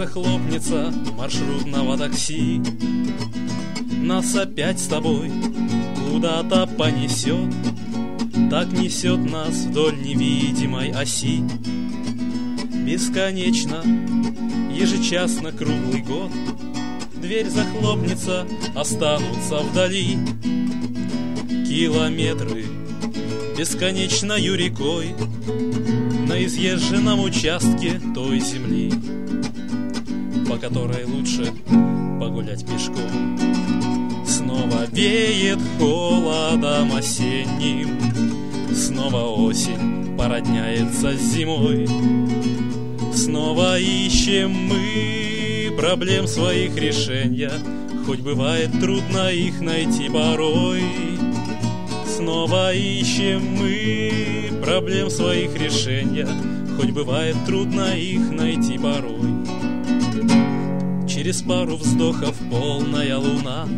захлопнется маршрутного такси, нас опять с тобой куда-то понесет. Так несет нас вдоль невидимой оси. Бесконечно, ежечасно, круглый год. Дверь захлопнется, останутся вдали километры бесконечною рекой на изъезженном участке той земли, по которой лучше погулять пешком. Снова веет холодом осенним, снова осень породняется с зимой. Снова ищем мы проблем своих решения, хоть бывает трудно их найти порой. Снова ищем мы проблем своих решения, хоть бывает трудно их найти порой. Через пару вздохов полная луна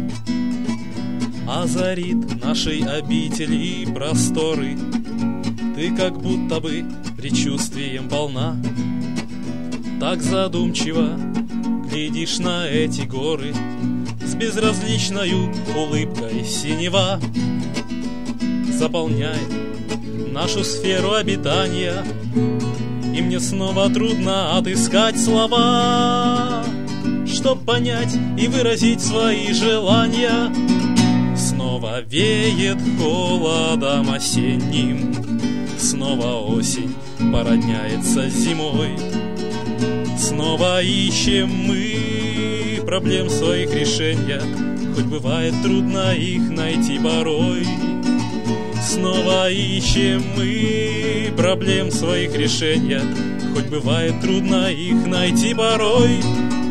озарит нашей обители просторы. Ты как будто бы предчувствием полна, так задумчиво глядишь на эти горы. С безразличною улыбкой синева заполняет нашу сферу обитания, и мне снова трудно отыскать слова, чтоб понять и выразить свои желания. Снова веет холодом осенним, снова осень породняется с зимой. Снова ищем мы проблем своих решения, хоть бывает трудно их найти порой. Снова ищем мы проблем своих решения, хоть бывает трудно их найти порой.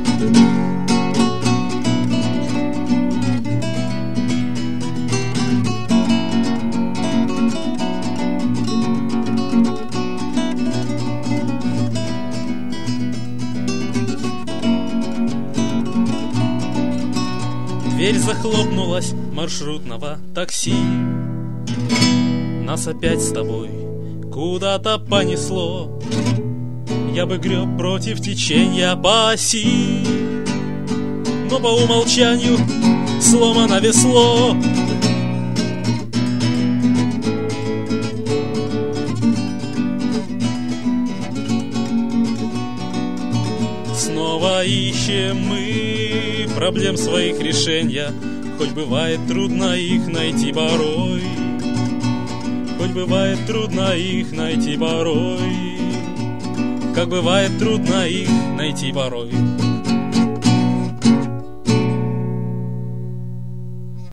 Дверь захлопнулась маршрутного такси, нас опять с тобой куда-то понесло. Я бы греб против течения по оси, но по умолчанию сломано весло. Снова ищем мы проблем своих решения, хоть бывает трудно их найти порой. Хоть бывает трудно их найти порой, как бывает трудно их найти порой.